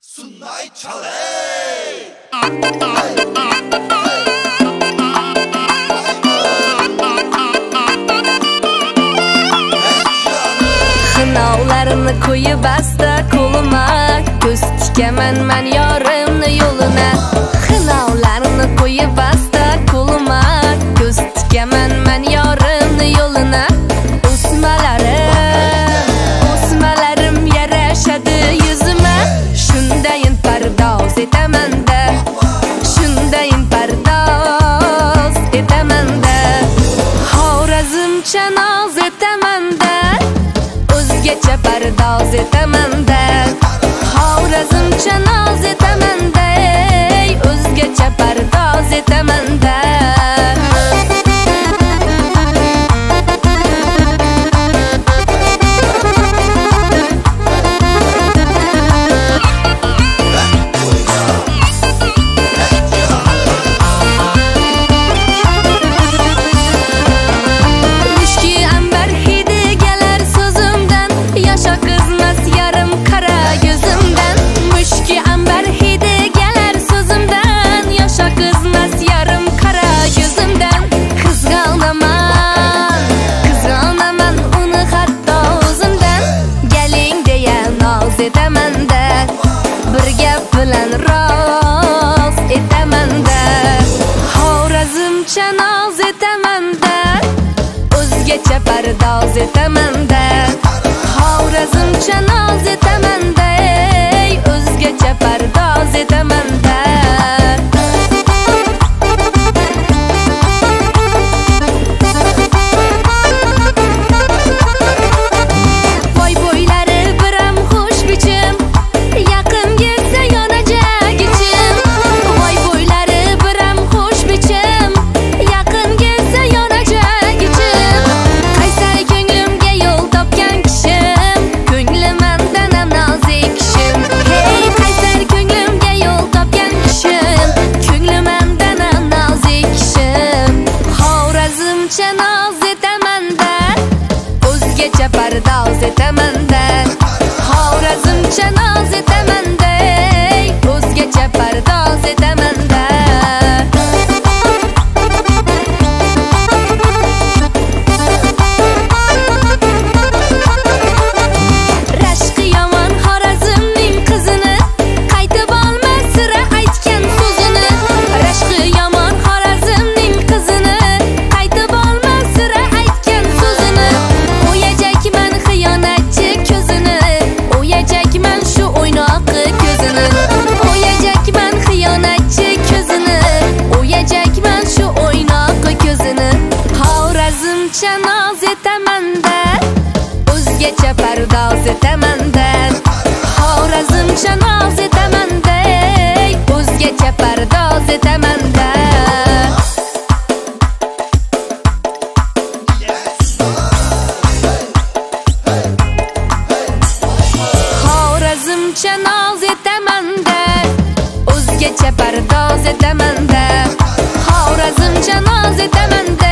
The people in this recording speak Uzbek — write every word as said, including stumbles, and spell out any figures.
Sunday Chale. Xınavlarını koyup basta koluma, göz tikaman men yorimni yo'lina. Xınavlarını koyup basta koluma, göz tikaman men yorimni yo'lina. O'smalarim, o'smalarim yarashadi yuzima. Shundayin pardoz etaman-da, shundayin pardoz etaman-da. Xorazmcha noz etaman-da, o'zgacha pardoz etaman-da. Xorazmcha noz etaman-da, o'zgacha pardoz etaman-da. Bir gap bilan roz etaman-da, Xorazmcha noz etaman-da, o'zgacha pardoz etaman-da. Xorazmcha noz etaman-da, o'zgacha pardoz etaman-da. Pardoz etaman-da, Xorazmcha noz etaman-da, o'zgacha pardoz etaman-da. Rashqi yomon Xorazmning qizini, qaytib olmas sira aytgan so'zini. Rashqi yomon Xorazmning qizini, qaytib olmas sira aytgan so'zini. Xiyonatchi ko'zini, o'yajakman shu o'ynoqi ko'zini. O'yajakman xiyonatchi ko'zini, o'yajakman shu o'ynoqi ko'zini. Xorazmcha noz etaman-da, o'zgacha pardoz etaman-da. Xorazmcha noz etaman-da, o'zgacha pardoz etaman-da. Xorazmcha noz etaman-da, o'zgacha pardoz etaman-da. Xorazmcha noz etaman-da,